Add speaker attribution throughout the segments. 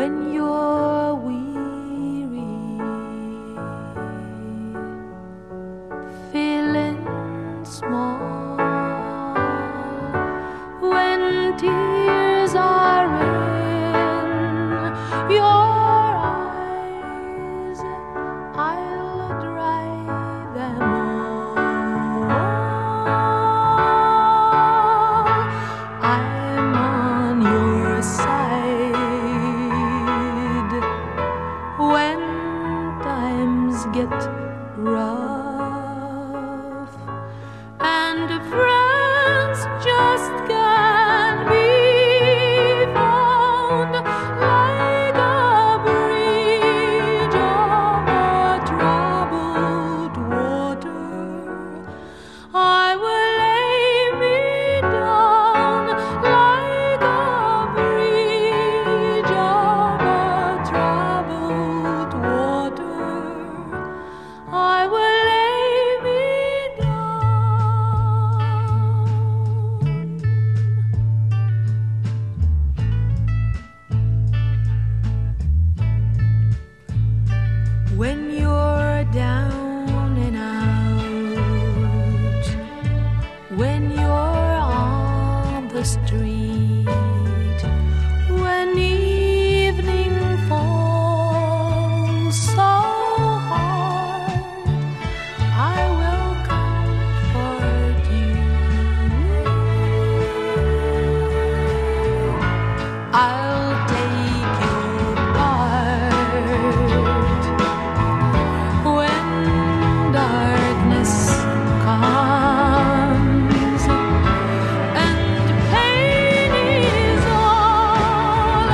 Speaker 1: when you're weary, feeling small, when tears are in your eyes, I'll dry them all. I'm on your side when times get rough and friends just can't be found, like a bridge over troubled water. I will lay me down like a bridge over troubled water. I will lay me down. When you're down and out, when you're on the street, when evening falls so hard, I will comfort you. I'll take your part when darkness comes and pain is all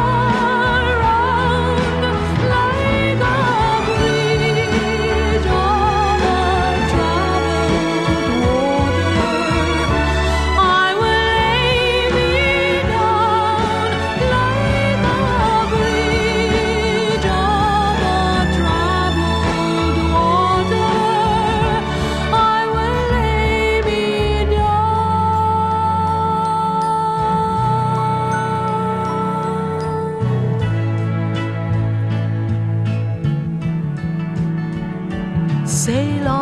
Speaker 1: around, like a bridge over troubled water. I will lay me down like a bridge over troubled water. I will lay me down. Sail on.